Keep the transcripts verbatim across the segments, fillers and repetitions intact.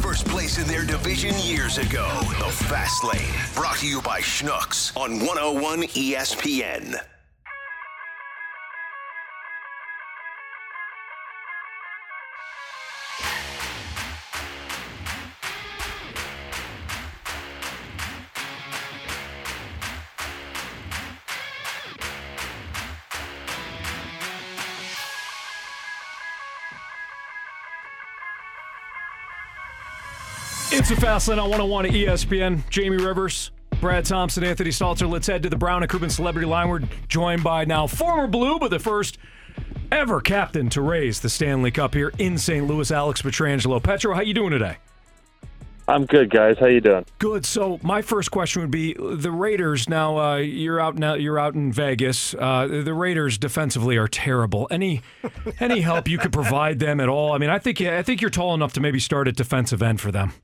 first place in their division years ago. The Fast Lane, brought to you by Schnucks on one oh one E S P N. It's the Fast Lane on one oh one at E S P N. Jamie Rivers, Brad Thompson, Anthony Stalter. Let's head to the Brown and Crouppen Celebrity Line. We're joined by now former Blue, but the first ever captain to raise the Stanley Cup here in Saint Louis, Alex Pietrangelo. Petro, how you doing today? I'm good, guys. How you doing? Good. So my first question would be the Raiders. Now uh, you're out now. You're out in Vegas. Uh, the Raiders defensively are terrible. Any any help you could provide them at all? I mean, I think I think you're tall enough to maybe start at defensive end for them.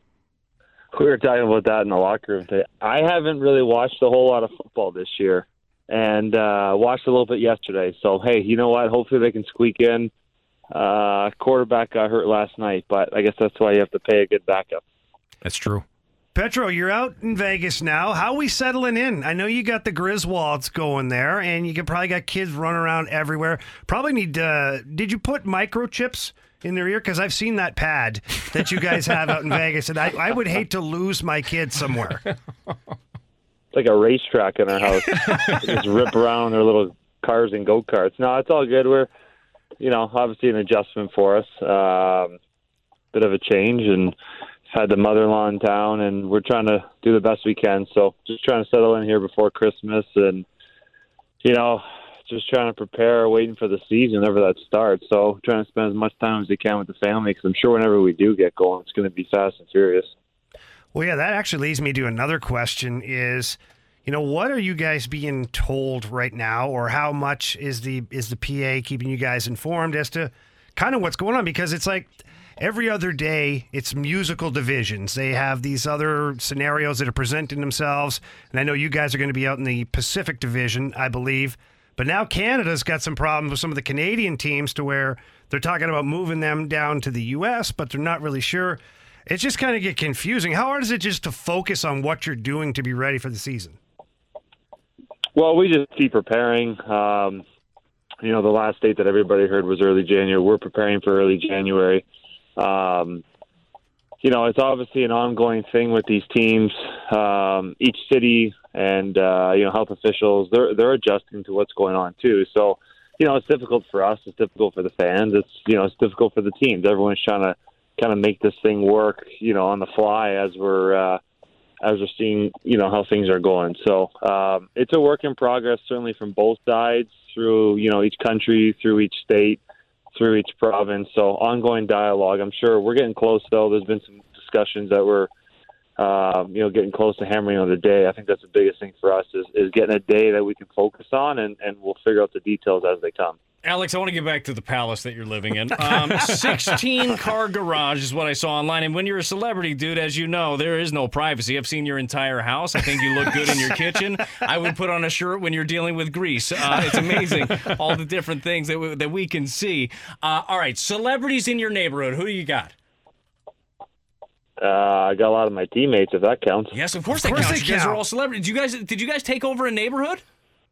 We were talking about that in the locker room today. I haven't really watched a whole lot of football this year, and uh, watched a little bit yesterday. So, hey, you know what? Hopefully they can squeak in. Uh, quarterback got hurt last night, but I guess that's why you have to pay a good backup. That's true. Petro, you're out in Vegas now. How are we settling in? I know you got the Griswolds going there, and you can probably got kids running around everywhere. Probably need. Uh, did you put microchips in their ear? Because I've seen that pad that you guys have out in Vegas, and I, I would hate to lose my kid somewhere. It's like a racetrack in our house. They just rip around their little cars and go-karts. No, it's all good. We're, you know, obviously an adjustment for us. Um, bit of a change, and had the mother-in-law in town, and we're trying to do the best we can. So just trying to settle in here before Christmas, and, you know, just trying to prepare, waiting for the season whenever that starts. So trying to spend as much time as we can with the family, because I'm sure whenever we do get going, it's going to be fast and furious. Well, yeah, that actually leads me to another question is, you know, what are you guys being told right now, or how much is the is the P A keeping you guys informed as to kind of what's going on? Because it's like every other day, it's musical divisions. They have these other scenarios that are presenting themselves, and I know you guys are going to be out in the Pacific Division, I believe. But now Canada's got some problems with some of the Canadian teams to where they're talking about moving them down to the U S, but they're not really sure. It's just kind of get confusing. How hard is it just to focus on what you're doing to be ready for the season? Well, we just keep preparing. Um, you know, the last date that everybody heard was early January. We're preparing for early January. Um, you know, it's obviously an ongoing thing with these teams. Um, each city and, uh, you know, health officials, they're, they're adjusting to what's going on too. So, you know, it's difficult for us. It's difficult for the fans. It's, you know, it's difficult for the teams. Everyone's trying to kind of make this thing work, you know, on the fly as we're, uh, as we're seeing, you know, how things are going. So, um, it's a work in progress, certainly from both sides through, you know, each country, through each state, through each province. So ongoing dialogue. I'm sure we're getting close, though. There's been some discussions that we're, um, you know, getting close to hammering on the day. I think that's the biggest thing for us is, is getting a day that we can focus on, and, and we'll figure out the details as they come. Alex, I want to get back to the palace that you're living in. Um, sixteen-car garage is what I saw online. And when you're a celebrity, dude, as you know, there is no privacy. I've seen your entire house. I think you look good in your kitchen. I would put on a shirt when you're dealing with grease. Uh, it's amazing, all the different things that we, that we can see. Uh, all right, celebrities in your neighborhood. Who do you got? Uh, I got a lot of my teammates, if that counts. Yes, of course, of course that counts. they You guys count. are all celebrities. Did you guys, did you guys take over a neighborhood?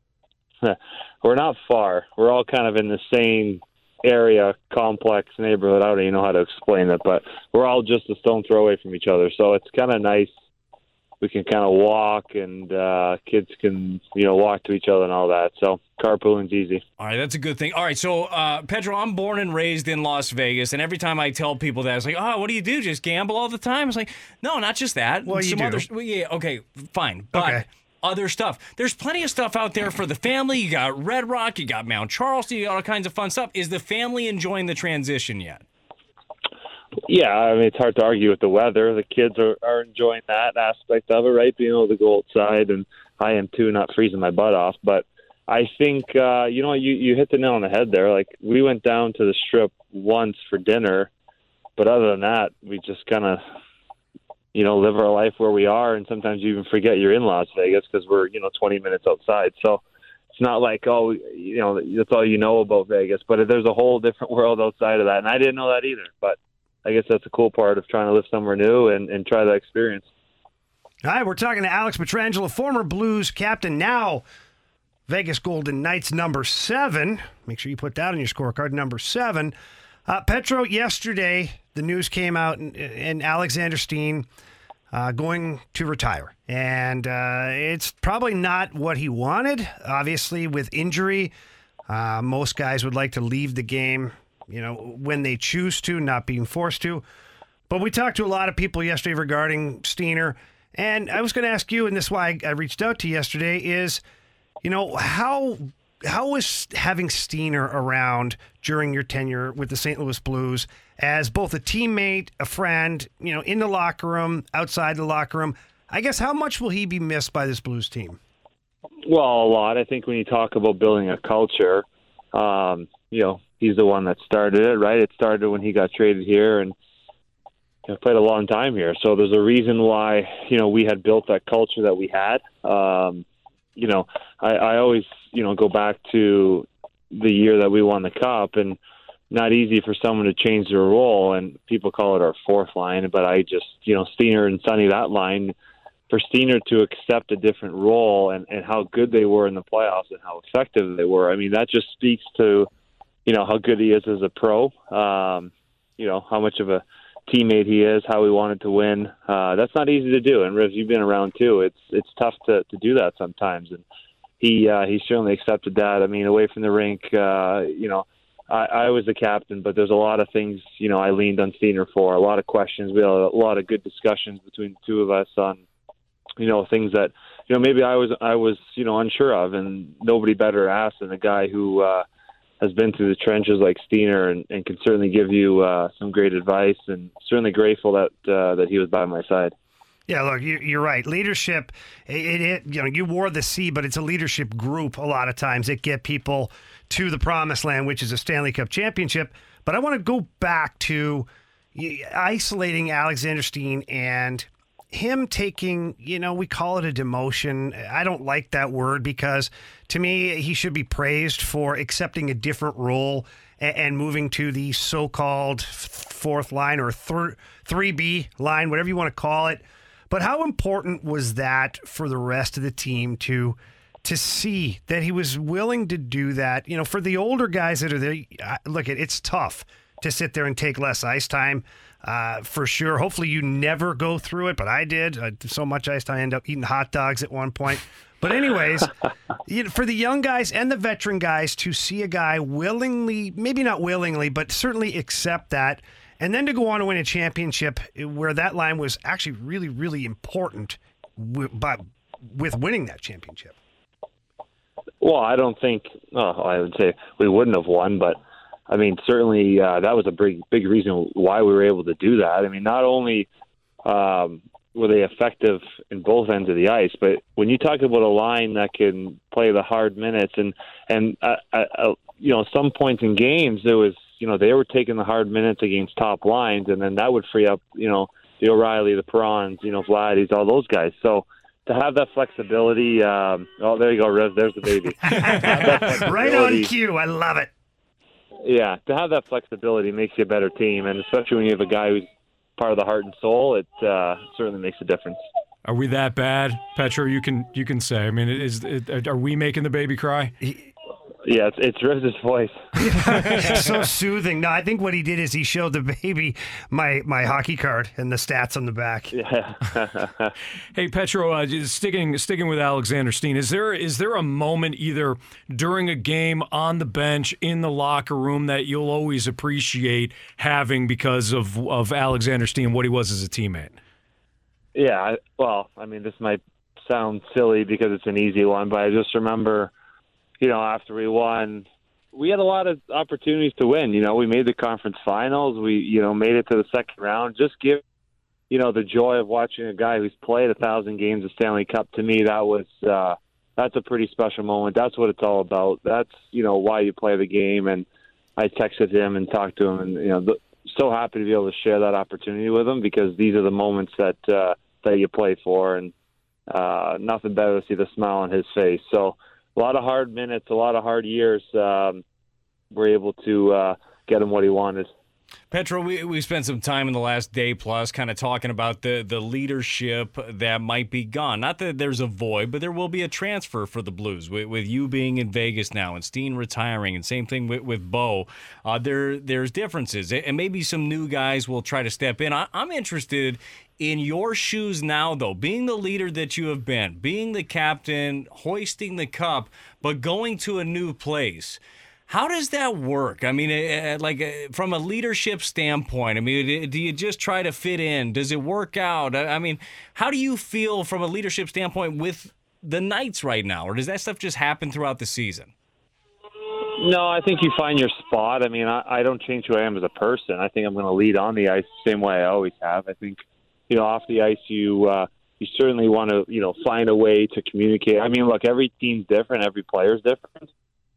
We're not far. We're all kind of in the same area, complex neighborhood. I don't even know how to explain it, but we're all just a stone throw away from each other. So it's kind of nice. We can kind of walk, and uh, kids can, you know, walk to each other and all that. So carpooling's easy. All right, that's a good thing. All right, so, uh, Pedro, I'm born and raised in Las Vegas, and every time I tell people that, it's like, oh, what do you do? Just gamble all the time? It's like, no, not just that. Well, you Some do. Other, well, yeah, okay, fine. But Okay. other stuff. There's plenty of stuff out there for the family. You got Red Rock, you got Mount Charleston, you got all kinds of fun stuff. Is the family enjoying the transition yet? Yeah, I mean, it's hard to argue with the weather. The kids are, are enjoying that aspect of it, right? Being able to go outside, and I am too, not freezing my butt off. But I think, uh, you know, you, you hit the nail on the head there. Like, we went down to the Strip once for dinner, but other than that, we just kind of, you know, live our life where we are, and sometimes you even forget you're in Las Vegas because we're, you know, twenty minutes outside. So it's not like, oh, you know, that's all you know about Vegas, but there's a whole different world outside of that, and I didn't know that either. But I guess that's the cool part of trying to live somewhere new and, and try that experience. All right, we're talking to Alex Pietrangelo, former Blues captain, now Vegas Golden Knights number seven. Make sure you put that on your scorecard, number seven. Uh, Petro, yesterday the news came out, and, and Alexander Steen uh, going to retire. And uh, it's probably not what he wanted. Obviously, with injury, uh, most guys would like to leave the game, you know, when they choose to, not being forced to. But we talked to a lot of people yesterday regarding Steiner. And I was going to ask you, and this is why I reached out to you yesterday, is, you know, how how was having Steiner around during your tenure with the Saint Louis Blues as both a teammate, a friend, you know, in the locker room, outside the locker room? I guess how much will he be missed by this Blues team? Well, a lot. I think when you talk about building a culture, um, you know, he's the one that started it, right? It started when he got traded here, and you know, played a long time here. So there's a reason why, you know, we had built that culture that we had. Um, you know, I, I always, you know, go back to the year that we won the Cup, and not easy for someone to change their role, and people call it our fourth line, but I just, you know, Steiner and Sonny, that line, for Steiner to accept a different role and, and how good they were in the playoffs and how effective they were, I mean, that just speaks to, you know, how good he is as a pro, um, you know, how much of a teammate he is, how he wanted to win. Uh, that's not easy to do. And Riv, you've been around too. It's it's tough to, to do that sometimes. And he uh, he certainly accepted that. I mean, away from the rink, uh, you know, I, I was the captain, but there's a lot of things, you know, I leaned on Steiner for, a lot of questions. We had a lot of good discussions between the two of us on, you know, things that, you know, maybe I was, I was, you know, unsure of, and nobody better asked than a guy who uh, has been through the trenches like Steiner and, and can certainly give you uh, some great advice, and certainly grateful that uh, that he was by my side. Yeah, look, you, you're right. Leadership, it, it, you know, you wore the C, but it's a leadership group a lot of times that get people to the promised land, which is a Stanley Cup championship. But I want to go back to isolating Alexander Steen and him taking, you know, we call it a demotion. I don't like that word because to me, he should be praised for accepting a different role and, and moving to the so-called fourth line or th- three B line, whatever you want to call it. But how important was that for the rest of the team to to see that he was willing to do that? You know, for the older guys that are there, look, it's tough to sit there and take less ice time. Uh, for sure. Hopefully you never go through it, but I did. I did so much ice time, I ended up eating hot dogs at one point. But anyways, you know, for the young guys and the veteran guys to see a guy willingly, maybe not willingly, but certainly accept that, and then to go on to win a championship where that line was actually really, really important w- but with winning that championship. Well, I don't think, oh, I would say we wouldn't have won, but I mean, certainly uh, that was a big, big reason why we were able to do that. I mean, not only um, were they effective in both ends of the ice, but when you talk about a line that can play the hard minutes, and and uh, uh, you know, some points in games there was, you know, they were taking the hard minutes against top lines, and then that would free up, you know, the O'Reilly, the Perrons, you know, Vladdy's, all those guys. So to have that flexibility, um, oh, there you go, Rev, there's the baby. Right on cue. I love it. Yeah, to have that flexibility makes you a better team, and especially when you have a guy who's part of the heart and soul, it uh, certainly makes a difference. Are we that bad, Petro? You can you can say. I mean, is it, are we making the baby cry? Yeah, it's, it's Riv's voice. So soothing. No, I think what he did is he showed the baby my my hockey card and the stats on the back. Yeah. Hey, Petro, uh, sticking sticking with Alexander Steen, is there is there a moment either during a game, on the bench, in the locker room that you'll always appreciate having because of, of Alexander Steen, what he was as a teammate? Yeah, I, well, I mean, this might sound silly because it's an easy one, but I just remember, you know, after we won, we had a lot of opportunities to win. You know, we made the conference finals. We, you know, made it to the second round. Just give, you know, the joy of watching a guy who's played a thousand games of Stanley Cup. To me, that was, uh, that's a pretty special moment. That's what it's all about. That's, you know, why you play the game. And I texted him and talked to him, and, you know, the, so happy to be able to share that opportunity with him, because these are the moments that, uh, that you play for, and uh, nothing better to see the smile on his face. So, a lot of hard minutes, a lot of hard years. Um, we're able to uh, get him what he wanted. Petro, we, we spent some time in the last day plus kind of talking about the, the leadership that might be gone. Not that there's a void, but there will be a transfer for the Blues with, with you being in Vegas now and Steen retiring, and same thing with, with Bo. Uh, there There's differences, and maybe some new guys will try to step in. I, I'm interested in your shoes now, though, being the leader that you have been, being the captain, hoisting the cup, but going to a new place. How does that work? I mean, uh, like uh, from a leadership standpoint, I mean, do you just try to fit in? Does it work out? I mean, how do you feel from a leadership standpoint with the Knights right now? Or does that stuff just happen throughout the season? No, I think you find your spot. I mean, I, I don't change who I am as a person. I think I'm going to lead on the ice the same way I always have. I think, you know, off the ice, you uh, you certainly want to, you know, find a way to communicate. I mean, look, every team's different. Every player's different.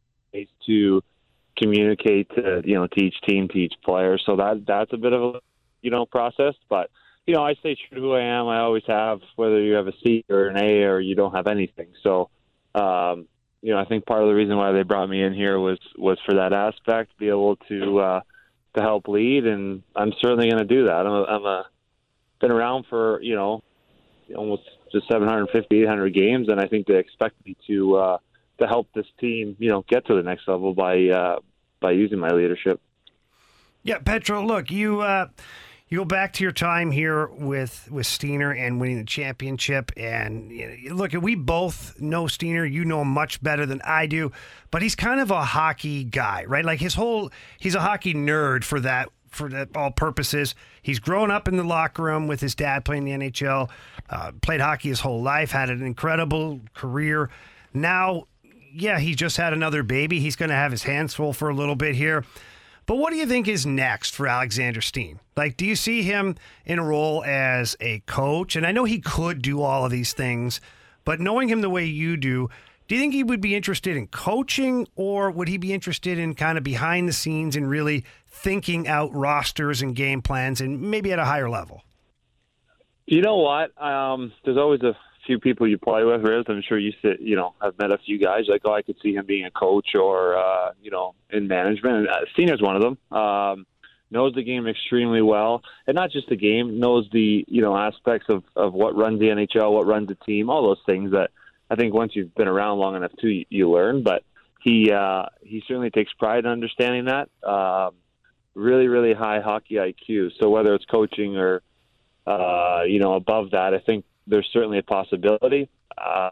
To communicate to, you know, to each team, to each player. So that that's a bit of a, you know, process. But, you know, I stay true to who I am. I always have, whether you have a C or an A or you don't have anything. So, um, you know, I think part of the reason why they brought me in here was, was for that aspect, be able to uh, to help lead. And I'm certainly going to do that. I'm a, I'm a been around for, you know, almost just seven fifty, eight hundred games. And I think they expect me to, uh, to help this team, you know, get to the next level by uh, by using my leadership. Yeah, Petro, look, you uh, you go back to your time here with with Steiner and winning the championship, and you know, look, we both know Steiner. You know him much better than I do, but he's kind of a hockey guy, right? Like his whole, he's a hockey nerd for that. For that, all purposes. He's grown up in the locker room with his dad playing the N H L, uh, played hockey his whole life, had an incredible career. Now, yeah, he just had another baby. He's going to have his hands full for a little bit here. But what do you think is next for Alexander Steen? Like, do you see him in a role as a coach? And I know he could do all of these things, but knowing him the way you do, do you think he would be interested in coaching, or would he be interested in kind of behind the scenes and really thinking out rosters and game plans and maybe at a higher level? You know what? Um, there's always a few people you play with, Riz. I'm sure you sit, you know, have met a few guys like, oh, I could see him being a coach or, uh, you know, in management. And uh, Steiner's one of them. Um, knows the game extremely well, and not just the game, knows the, you know, aspects of, of what runs the N H L, what runs the team, all those things that I think once you've been around long enough too, you, you learn. But he uh, he certainly takes pride in understanding that. Um, really, really high hockey I Q. So whether it's coaching or, uh, you know, above that, I think there's certainly a possibility. Uh,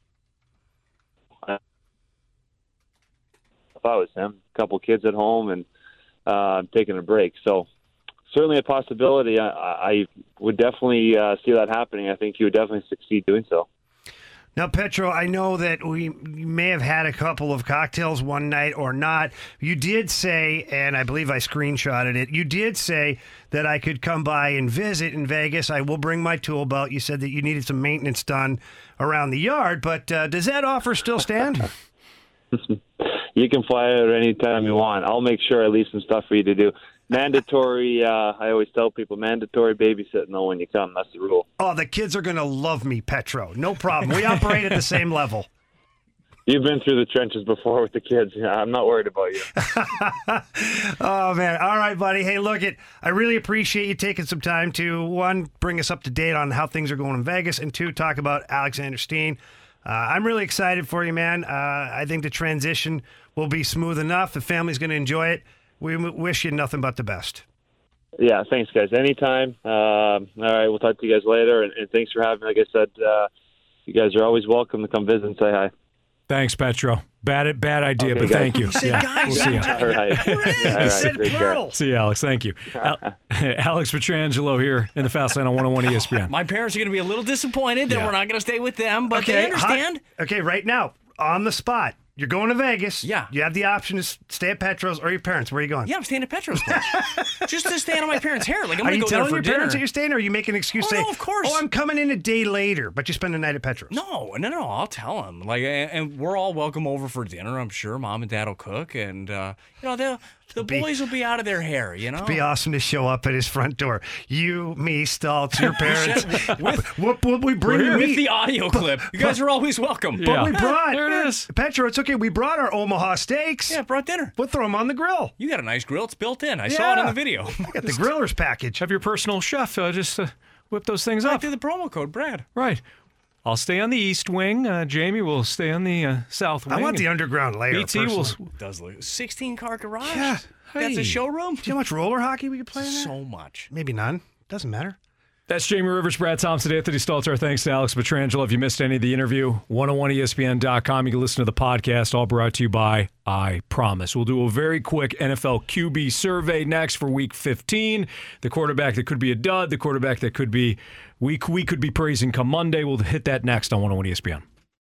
if I was him, a couple kids at home and uh, taking a break. So certainly a possibility. I, I would definitely uh, see that happening. I think he would definitely succeed doing so. Now, Petro, I know that we may have had a couple of cocktails one night or not. You did say, and I believe I screenshotted it, you did say that I could come by and visit in Vegas. I will bring my tool belt. You said that you needed some maintenance done around the yard, but uh, does that offer still stand? You can fly out anytime you want. I'll make sure I leave some stuff for you to do. Mandatory, uh, I always tell people, mandatory babysitting though when you come. That's the rule. Oh, the kids are going to love me, Petro. No problem. We operate at the same level. You've been through the trenches before with the kids. Yeah, I'm not worried about you. Oh, man. All right, buddy. Hey, look, it. I really appreciate you taking some time to, one, bring us up to date on how things are going in Vegas, and two, talk about Alexander Steen. Uh, I'm really excited for you, man. Uh, I think the transition will be smooth enough. The family's going to enjoy it. We wish you nothing but the best. Yeah, thanks, guys. Anytime. Um, all right, we'll talk to you guys later, and, and thanks for having me. Like I said, uh, you guys are always welcome to come visit and say hi. Thanks, Petro. Bad bad idea, okay, but guys. thank you. You said yeah, guys. we'll see you. All right. We're in. Yeah, all You right, said take care. plural. See you, Alex. Thank you. Al- Alex Petrangelo here in the Fast Lane on one oh one E S P N. My parents are going to be a little disappointed that Yeah. we're not going to stay with them, but they understand. Hot, okay, right now, on the spot. You're going to Vegas. Yeah. You have the option to s- stay at Petro's or your parents. Where are you going? Yeah, I'm staying at Petro's place. Just to stand on my parents' hair. Like, I'm Are going to you go there telling for your dinner. parents that you're staying, or are you making an excuse? Oh, say, no, of course. Oh, I'm coming in a day later, but you spend the night at Petro's. No, no, no. I'll tell them. Like, and, and we're all welcome over for dinner. I'm sure Mom and Dad will cook, and uh, you know the the Be- boys will be out of their hair. You know, It'd be awesome to show up at his front door. You, me, Stultz, your parents. what, what, what we bring We're to here meet? with the audio clip. You guys are always welcome. But we brought there it is. Petro. It's okay. We brought our Omaha steaks. Yeah, brought dinner. We'll throw them on the grill. You got a nice grill. It's built in. I saw it in Yeah. the video. Got the griller's package. Have your personal chef uh, just uh, whip those things I up. did the promo code, Brad. Right. I'll stay on the east wing. Uh, Jamie will stay on the uh, south wing. I want the underground layer. B T will. personally. Does look sixteen car garage. Yeah. That's Hey. a showroom. Do you know how much roller hockey we could play in there? So much. Maybe none. Doesn't matter. That's Jamie Rivers, Brad Thompson, Anthony Stalter. Thanks to Alex Petrangelo. If you missed any of the interview, one oh one E S P N dot com. You can listen to the podcast, all brought to you by I Promise. We'll do a very quick N F L Q B survey next for week fifteen. The quarterback that could be a dud, the quarterback that could be, we, we could be praising come Monday. We'll hit that next on one oh one E S P N.